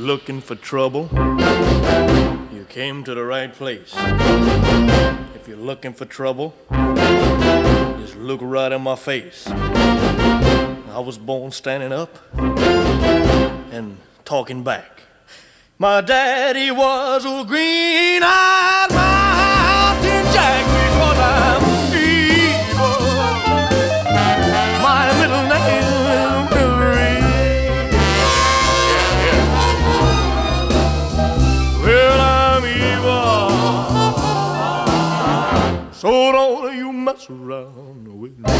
looking for trouble, you came to the right place. If you're looking for trouble, just look right in my face. I was born standing up and talking back. My daddy was a green-eyed mountain jack because I'm evil. My middle name is Billy. Well, I'm evil. So don't you mess around with me.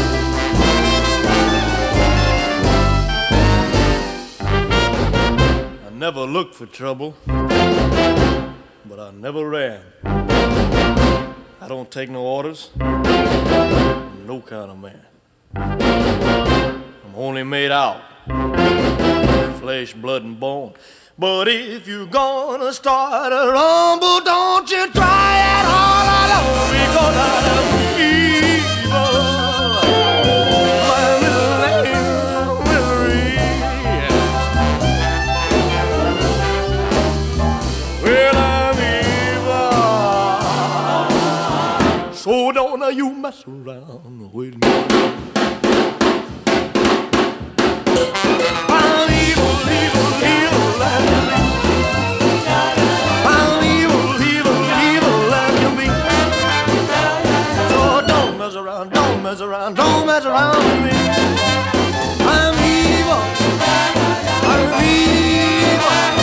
I never looked for trouble, but I never ran. I don't take no orders, I'm no kind of man. I'm only made out of flesh, blood, and bone. But if you're gonna start a rumble, don't you try it all alone, because I'm evil. My little name is Marie. Well, I'm evil. So don't you mess around with me. I'm evil, evil, evil like you be. I'm evil, evil, evil like you be. So don't mess around, don't mess around, don't mess around with me. I'm evil, I'm evil.